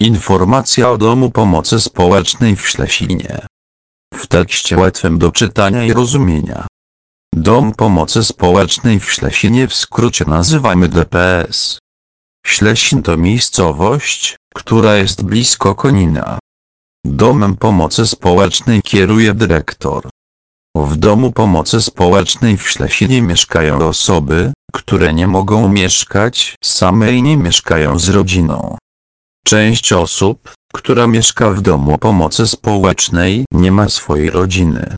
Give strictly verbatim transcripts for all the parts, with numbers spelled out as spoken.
Informacja o Domu Pomocy Społecznej w Ślesinie. W tekście łatwym do czytania i rozumienia. Dom Pomocy Społecznej w Ślesinie w skrócie nazywamy D P S. Ślesin to miejscowość, która jest blisko Konina. Domem Pomocy Społecznej kieruje dyrektor. W Domu Pomocy Społecznej w Ślesinie mieszkają osoby, które nie mogą mieszkać same i nie mieszkają z rodziną. Część osób, która mieszka w Domu Pomocy Społecznej, nie ma swojej rodziny.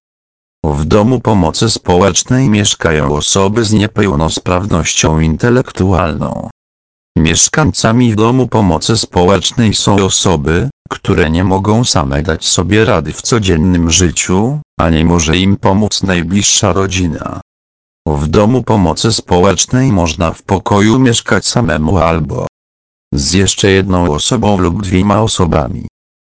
W Domu Pomocy Społecznej mieszkają osoby z niepełnosprawnością intelektualną. Mieszkańcami Domu Pomocy Społecznej są osoby, które nie mogą same dać sobie rady w codziennym życiu, a nie może im pomóc najbliższa rodzina. W Domu Pomocy Społecznej można w pokoju mieszkać samemu albo z jeszcze jedną osobą lub dwiema osobami.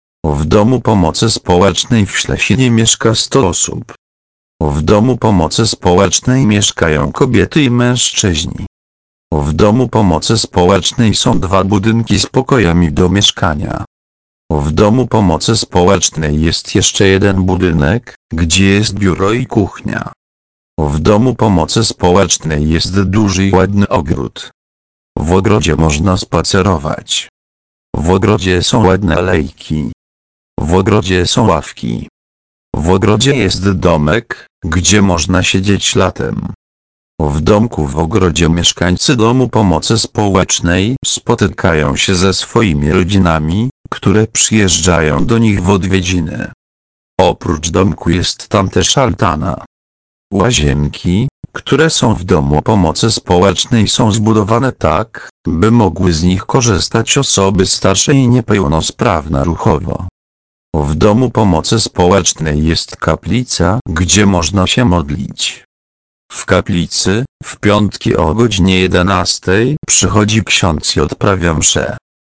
W Domu Pomocy Społecznej w Ślesinie mieszka sto osób. W Domu Pomocy Społecznej mieszkają kobiety i mężczyźni. W Domu Pomocy Społecznej są dwa budynki z pokojami do mieszkania. W Domu Pomocy Społecznej jest jeszcze jeden budynek, gdzie jest biuro i kuchnia. W Domu Pomocy Społecznej jest duży i ładny ogród. W ogrodzie można spacerować. W ogrodzie są ładne alejki. W ogrodzie są ławki. W ogrodzie jest domek, gdzie można siedzieć latem. W domku w ogrodzie mieszkańcy Domu Pomocy Społecznej spotykają się ze swoimi rodzinami, które przyjeżdżają do nich w odwiedziny. Oprócz domku jest tam też altana. Łazienki, które są w Domu Pomocy Społecznej, są zbudowane tak, by mogły z nich korzystać osoby starsze i niepełnosprawne ruchowo. W Domu Pomocy Społecznej jest kaplica, gdzie można się modlić. W kaplicy, w piątki o godzinie jedenastej przychodzi ksiądz i odprawia mszę.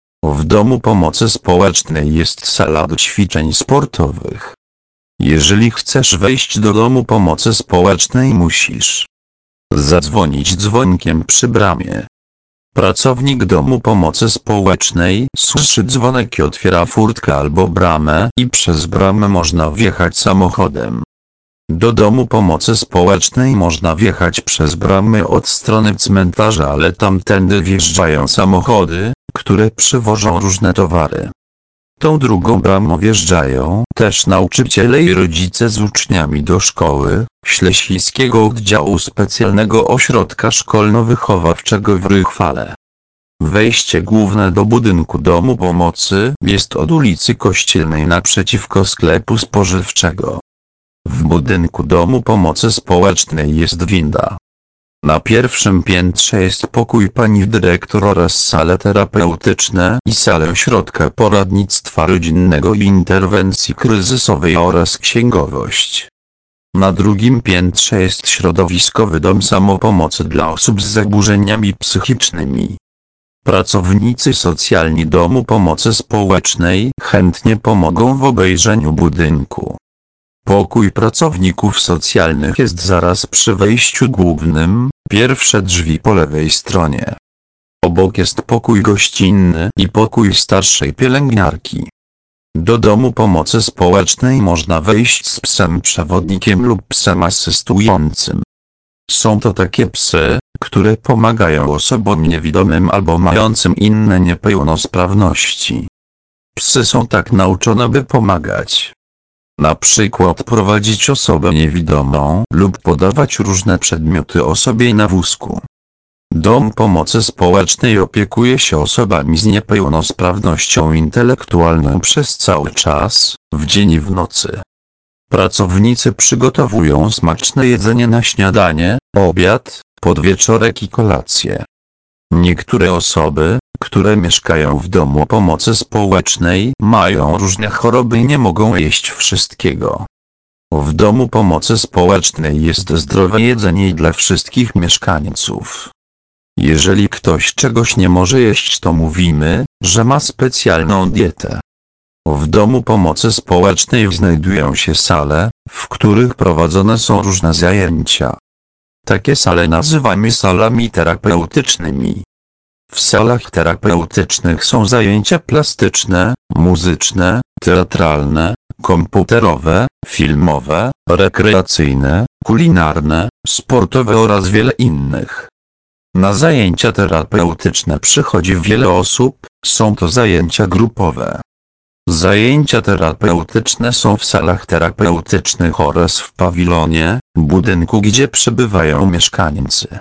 W Domu Pomocy Społecznej jest sala do ćwiczeń sportowych. Jeżeli chcesz wejść do Domu Pomocy Społecznej, musisz zadzwonić dzwonkiem przy bramie. Pracownik Domu Pomocy Społecznej słyszy dzwonek i otwiera furtkę albo bramę i przez bramę można wjechać samochodem. Do Domu Pomocy Społecznej można wjechać przez bramę od strony cmentarza, ale tamtędy wjeżdżają samochody, które przywożą różne towary. Tą drugą bramą wjeżdżają też nauczyciele i rodzice z uczniami do szkoły, Ślesińskiego Oddziału Specjalnego Ośrodka Szkolno-Wychowawczego w Rychwale. Wejście główne do budynku Domu Pomocy jest od ulicy Kościelnej naprzeciwko sklepu spożywczego. W budynku Domu Pomocy Społecznej jest winda. Na pierwszym piętrze jest pokój pani dyrektor oraz sale terapeutyczne i sale ośrodka poradnictwa rodzinnego i interwencji kryzysowej oraz księgowość. Na drugim piętrze jest środowiskowy dom samopomocy dla osób z zaburzeniami psychicznymi. Pracownicy socjalni Domu Pomocy Społecznej chętnie pomogą w obejrzeniu budynku. Pokój pracowników socjalnych jest zaraz przy wejściu głównym, pierwsze drzwi po lewej stronie. Obok jest pokój gościnny i pokój starszej pielęgniarki. Do Domu Pomocy Społecznej można wejść z psem przewodnikiem lub psem asystującym. Są to takie psy, które pomagają osobom niewidomym albo mającym inne niepełnosprawności. Psy są tak nauczone, by pomagać. Na przykład prowadzić osobę niewidomą lub podawać różne przedmioty osobie na wózku. Dom Pomocy Społecznej opiekuje się osobami z niepełnosprawnością intelektualną przez cały czas, w dzień i w nocy. Pracownicy przygotowują smaczne jedzenie na śniadanie, obiad, podwieczorek i kolację. Niektóre osoby, które mieszkają w Domu Pomocy Społecznej, mają różne choroby i nie mogą jeść wszystkiego. W Domu Pomocy Społecznej jest zdrowe jedzenie dla wszystkich mieszkańców. Jeżeli ktoś czegoś nie może jeść, to mówimy, że ma specjalną dietę. W Domu Pomocy Społecznej znajdują się sale, w których prowadzone są różne zajęcia. Takie sale nazywamy salami terapeutycznymi. W salach terapeutycznych są zajęcia plastyczne, muzyczne, teatralne, komputerowe, filmowe, rekreacyjne, kulinarne, sportowe oraz wiele innych. Na zajęcia terapeutyczne przychodzi wiele osób, są to zajęcia grupowe. Zajęcia terapeutyczne są w salach terapeutycznych oraz w pawilonie, budynku, gdzie przebywają mieszkańcy.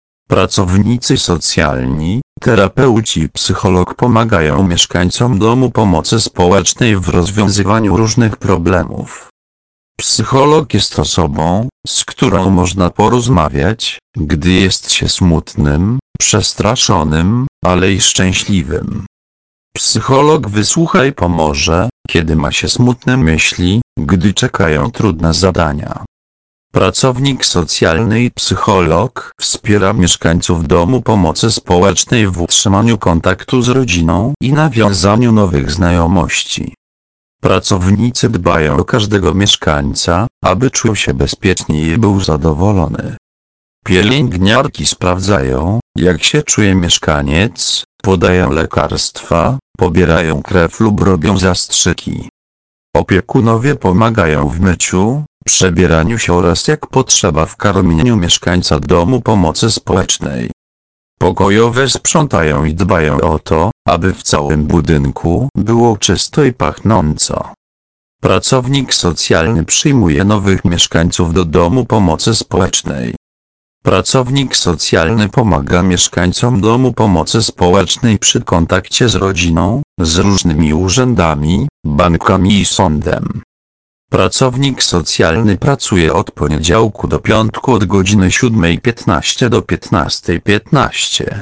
Pracownicy socjalni, terapeuci i psycholog pomagają mieszkańcom domu pomocy społecznej w rozwiązywaniu różnych problemów. Psycholog jest osobą, z którą można porozmawiać, gdy jest się smutnym, przestraszonym, ale i szczęśliwym. Psycholog wysłucha i pomoże, kiedy ma się smutne myśli, gdy czekają trudne zadania. Pracownik socjalny i psycholog wspiera mieszkańców domu pomocy społecznej w utrzymaniu kontaktu z rodziną i nawiązaniu nowych znajomości. Pracownicy dbają o każdego mieszkańca, aby czuł się bezpiecznie i był zadowolony. Pielęgniarki sprawdzają, jak się czuje mieszkaniec, podają lekarstwa, pobierają krew lub robią zastrzyki. Opiekunowie pomagają w myciu, przebieraniu się oraz jak potrzeba w karmieniu mieszkańca domu pomocy społecznej. Pokojowe sprzątają i dbają o to, aby w całym budynku było czysto i pachnąco. Pracownik socjalny przyjmuje nowych mieszkańców do domu pomocy społecznej. Pracownik socjalny pomaga mieszkańcom domu pomocy społecznej przy kontakcie z rodziną, z różnymi urzędami, bankami i sądem. Pracownik socjalny pracuje od poniedziałku do piątku od godziny siódmej piętnaście do piętnastej piętnaście.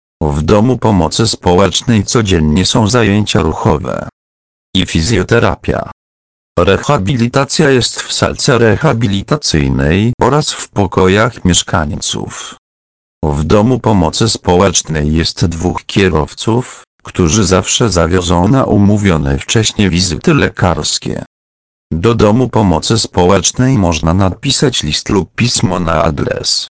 W domu pomocy społecznej codziennie są zajęcia ruchowe i fizjoterapia. Rehabilitacja jest w salce rehabilitacyjnej oraz w pokojach mieszkańców. W domu pomocy społecznej jest dwóch kierowców, którzy zawsze zawiozą na umówione wcześniej wizyty lekarskie. Do domu pomocy społecznej można napisać list lub pismo na adres: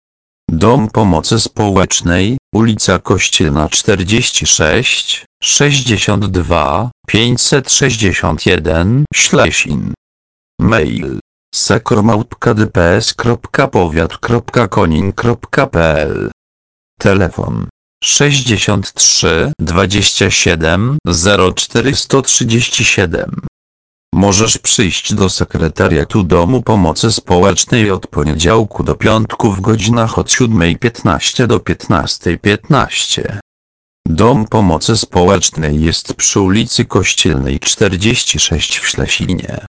Dom Pomocy Społecznej, ulica Kościelna czterdzieści sześć, sześćdziesiąt dwa, pięćset sześćdziesiąt jeden, Ślesin. Mail: sekromałpka d p s kropka powiat kropka konin kropka p l. Telefon: sześćdziesiąt trzy, dwadzieścia siedem, zero cztery, sto trzydzieści siedem. Możesz przyjść do sekretariatu domu pomocy społecznej od poniedziałku do piątku w godzinach od siódmej piętnaście do piętnastej piętnaście. Dom Pomocy Społecznej jest przy ulicy Kościelnej czterdzieści sześć w Ślesinie.